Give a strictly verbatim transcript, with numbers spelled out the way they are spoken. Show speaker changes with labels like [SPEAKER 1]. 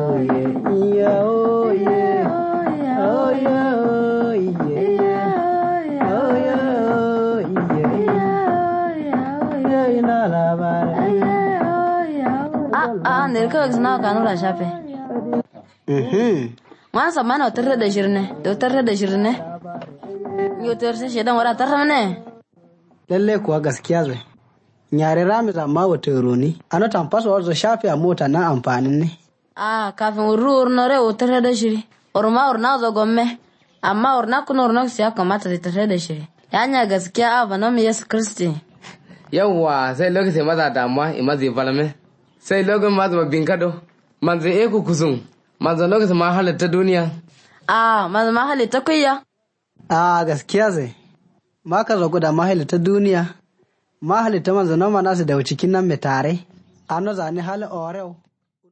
[SPEAKER 1] Ah, ne ka zna ka nura shafe.
[SPEAKER 2] Mhm.
[SPEAKER 1] Wan sa mana otar da shirne, da otar da shirne. Yo tar sai shedan wara tar ne.
[SPEAKER 2] Lalle kuwa gaskiya zai. Nyare rami amma wata roni. Ano tampas wa zo shafe a mota na amfanin ne.
[SPEAKER 1] Ah, kafin uru nore otar da shiri. Orma orna zo gomme. Amma orna kun orna siya kamata da tar da shiri. Yanya gaskiya a banom Yesu Kristi.
[SPEAKER 3] Yawwa sai lokacin maza damuwa ima zai falame. Sai lokacin maza babin kado. Manzo eku kusun. Manzo lokacin ma halitta duniya.
[SPEAKER 1] Ah, manzo ma halitta kuya.
[SPEAKER 2] Ah, gaskiya zai. Ma ka zo guda ma halitta duniya. Ma halitta manzo na mana su da cikin nan mai tare. Ano zane hali oreo.